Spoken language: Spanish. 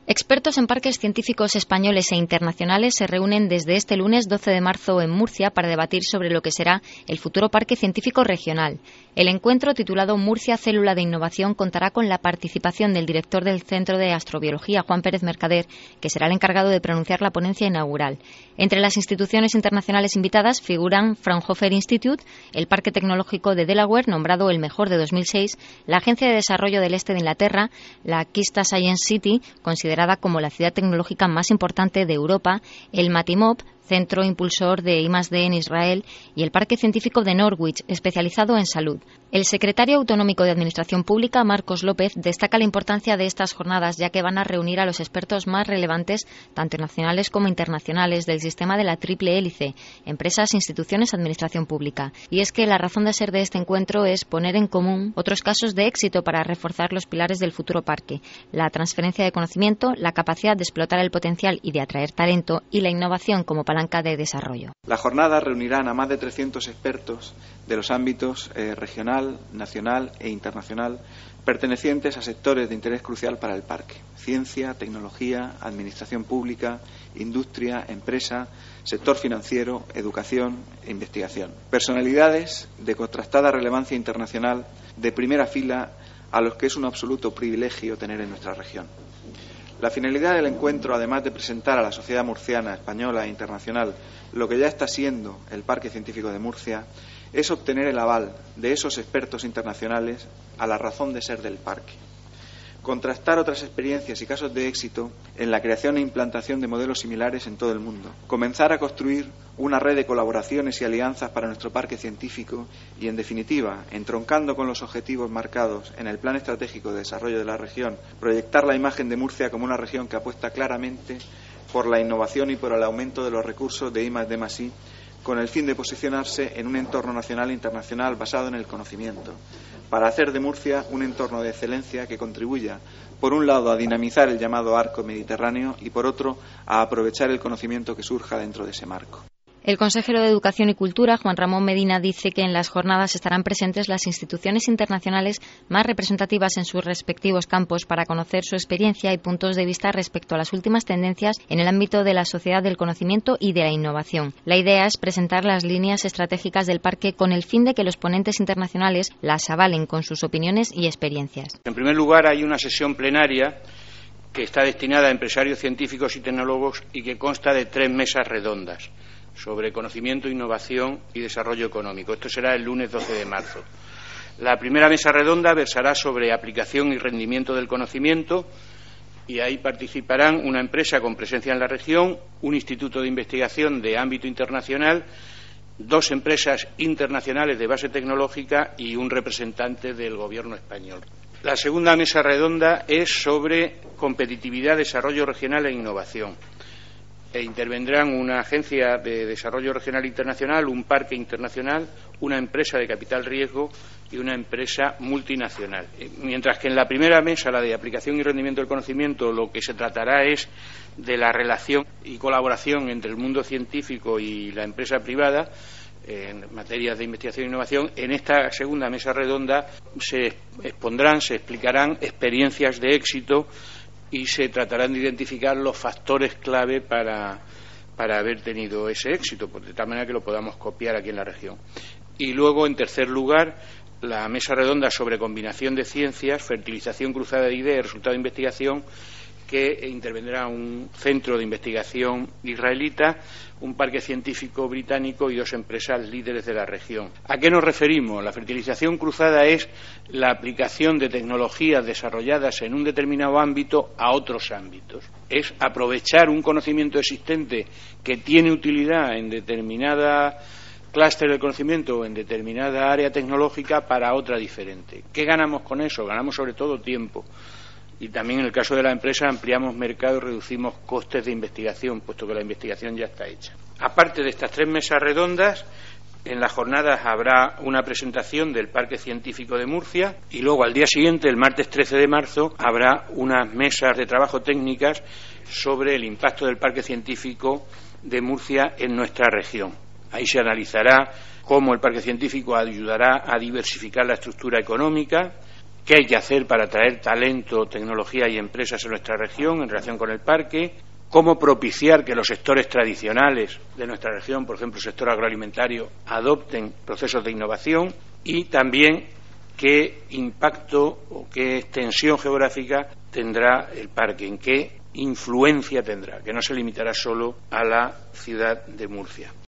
Expertos en parques científicos españoles e internacionales se reúnen desde este lunes 12 de marzo en Murcia para debatir sobre lo que será el futuro parque científico regional. El encuentro, titulado Murcia Célula de Innovación, contará con la participación del director del Centro de Astrobiología, Juan Pérez Mercader, que será el encargado de pronunciar la ponencia inaugural. Entre las instituciones internacionales invitadas figuran Fraunhofer Institute, el Parque Tecnológico de Delaware, nombrado el mejor de 2006, la Agencia de Desarrollo del Este de Inglaterra, la Kista Science City, considerada como la ciudad tecnológica más importante de Europa, el Matimob, centro impulsor de I+D en Israel, y el Parque Científico de Norwich, especializado en salud. El secretario autonómico de Administración Pública, Marcos López, destaca la importancia de estas jornadas, ya que van a reunir a los expertos más relevantes, tanto nacionales como internacionales, del sistema de la triple hélice, empresas, instituciones, administración pública. Y es que la razón de ser de este encuentro es poner en común otros casos de éxito para reforzar los pilares del futuro parque: la transferencia de conocimiento, la capacidad de explotar el potencial y de atraer talento, y la innovación como palanca de desarrollo. Las jornadas reunirán a más de 300 expertos de los ámbitos regional, nacional e internacional, pertenecientes a sectores de interés crucial para el parque: ciencia, tecnología, administración pública, industria, empresa, sector financiero, educación e investigación. Personalidades de contrastada relevancia internacional de primera fila, a los que es un absoluto privilegio tener en nuestra región. La finalidad del encuentro, además de presentar a la sociedad murciana, española e internacional lo que ya está siendo el Parque Científico de Murcia, es obtener el aval de esos expertos internacionales a la razón de ser del parque. Contrastar otras experiencias y casos de éxito en la creación e implantación de modelos similares en todo el mundo. Comenzar a construir una red de colaboraciones y alianzas para nuestro parque científico y, en definitiva, entroncando con los objetivos marcados en el Plan Estratégico de Desarrollo de la región, proyectar la imagen de Murcia como una región que apuesta claramente por la innovación y por el aumento de los recursos de I+D+I, con el fin de posicionarse en un entorno nacional e internacional basado en el conocimiento, para hacer de Murcia un entorno de excelencia que contribuya, por un lado, a dinamizar el llamado arco mediterráneo y, por otro, a aprovechar el conocimiento que surja dentro de ese marco. El consejero de Educación y Cultura, Juan Ramón Medina, dice que en las jornadas estarán presentes las instituciones internacionales más representativas en sus respectivos campos para conocer su experiencia y puntos de vista respecto a las últimas tendencias en el ámbito de la sociedad del conocimiento y de la innovación. La idea es presentar las líneas estratégicas del parque con el fin de que los ponentes internacionales las avalen con sus opiniones y experiencias. En primer lugar, hay una sesión plenaria que está destinada a empresarios científicos y tecnólogos y que consta de 3 mesas redondas sobre conocimiento, innovación y desarrollo económico. Esto será el lunes 12 de marzo. La primera mesa redonda versará sobre aplicación y rendimiento del conocimiento, y ahí participarán una empresa con presencia en la región, un instituto de investigación de ámbito internacional, 2 empresas internacionales de base tecnológica y un representante del Gobierno español. La segunda mesa redonda es sobre competitividad, desarrollo regional e innovación. Intervendrán una agencia de desarrollo regional internacional, un parque internacional, una empresa de capital riesgo y una empresa multinacional. Mientras que en la primera mesa, la de aplicación y rendimiento del conocimiento, lo que se tratará es de la relación y colaboración entre el mundo científico y la empresa privada en materias de investigación e innovación. En esta segunda mesa redonda se expondrán, se explicarán experiencias de éxito y se tratarán de identificar los factores clave para haber tenido ese éxito, de tal manera que lo podamos copiar aquí en la región. Y luego, en tercer lugar, la mesa redonda sobre combinación de ciencias, fertilización cruzada de ideas y resultado de investigación, que intervendrá un centro de investigación israelita, un parque científico británico y 2 empresas líderes de la región. ¿A qué nos referimos? La fertilización cruzada es la aplicación de tecnologías desarrolladas en un determinado ámbito a otros ámbitos. Es aprovechar un conocimiento existente que tiene utilidad en determinada clúster del conocimiento o en determinada área tecnológica para otra diferente. ¿Qué ganamos con eso? Ganamos sobre todo tiempo. Y también en el caso de la empresa ampliamos mercado y reducimos costes de investigación, puesto que la investigación ya está hecha. Aparte de estas 3 mesas redondas, en las jornadas habrá una presentación del Parque Científico de Murcia y luego al día siguiente, el martes 13 de marzo, habrá unas mesas de trabajo técnicas sobre el impacto del Parque Científico de Murcia en nuestra región. Ahí se analizará cómo el Parque Científico ayudará a diversificar la estructura económica, qué hay que hacer para atraer talento, tecnología y empresas en nuestra región en relación con el parque, cómo propiciar que los sectores tradicionales de nuestra región, por ejemplo el sector agroalimentario, adopten procesos de innovación, y también qué impacto o qué extensión geográfica tendrá el parque, en qué influencia tendrá, que no se limitará solo a la ciudad de Murcia.